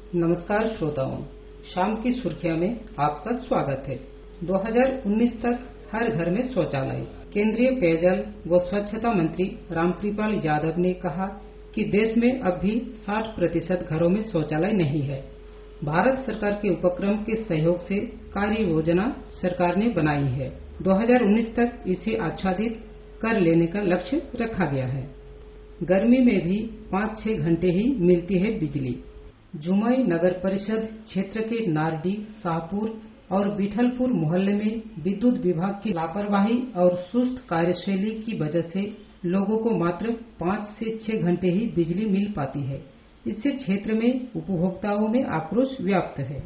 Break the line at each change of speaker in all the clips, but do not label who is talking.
नमस्कार श्रोताओं, शाम की सुर्खियां में आपका स्वागत है। 2019 तक हर घर में शौचालय। केंद्रीय पेयजल व स्वच्छता मंत्री रामकृपाल यादव ने कहा कि देश में अब भी 60% घरों में शौचालय नहीं है। भारत सरकार के उपक्रम के सहयोग से कार्य योजना सरकार ने बनाई है। 2019 तक इसे आच्छादित कर लेने का लक्ष्य रखा गया है। गर्मी में भी 5-6 घंटे ही मिलती है बिजली। जुमई नगर परिषद क्षेत्र के नारडी, शाहपुर और बिठलपुर मोहल्ले में विद्युत विभाग की लापरवाही और सुस्त कार्यशैली की वजह से लोगों को मात्र 5 से 6 घंटे ही बिजली मिल पाती है। इससे क्षेत्र में उपभोक्ताओं में आक्रोश व्याप्त है।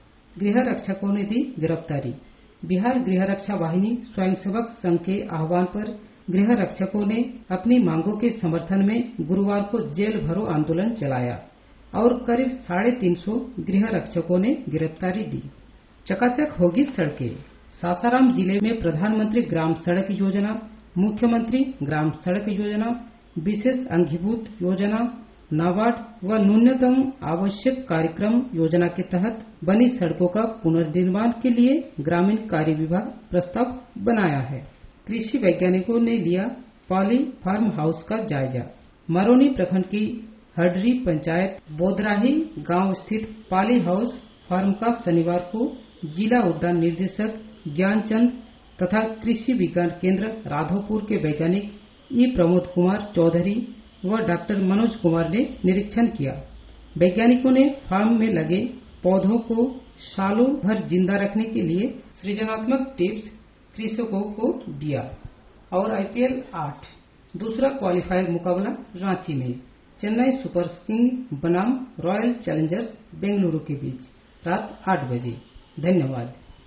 गृह रक्षकों ने दी गिरफ्तारी। बिहार गृह रक्षा वाहिनी स्वयंसेवक संघ के आह्वान पर गृह रक्षकों ने अपनी मांगों के समर्थन में गुरुवार को जेल भरो आंदोलन चलाया और करीब 350 गृह रक्षकों ने गिरफ्तारी दी। चकाचक होगी सड़कें। सासाराम जिले में प्रधानमंत्री ग्राम सड़क योजना, मुख्यमंत्री ग्राम सड़क योजना, विशेष अंगीभूत योजना, नाबार्ड व न्यूनतम आवश्यक कार्यक्रम योजना के तहत बनी सड़कों का पुनर्निर्माण के लिए ग्रामीण कार्य विभाग प्रस्ताव बनाया है। कृषि वैज्ञानिकों ने लिया पॉली फार्म हाउस का जायजा। मरौनी प्रखंड की हडरी पंचायत बोदराही गांव स्थित पॉली हाउस फार्म का शनिवार को जिला उद्यान निदेशक ज्ञानचंद तथा कृषि विज्ञान केंद्र राधोपुर के वैज्ञानिक ई प्रमोद कुमार चौधरी व डॉक्टर मनोज कुमार ने निरीक्षण किया। वैज्ञानिकों ने फार्म में लगे पौधों को सालों भर जिंदा रखने के लिए सृजनात्मक टिप्स कृषकों को दिया। और IPL 8 दूसरा क्वालिफायर मुकाबला रांची में चेन्नई सुपर किंग्स बनाम रॉयल चैलेंजर्स बेंगलुरु के बीच रात 8 बजे। धन्यवाद।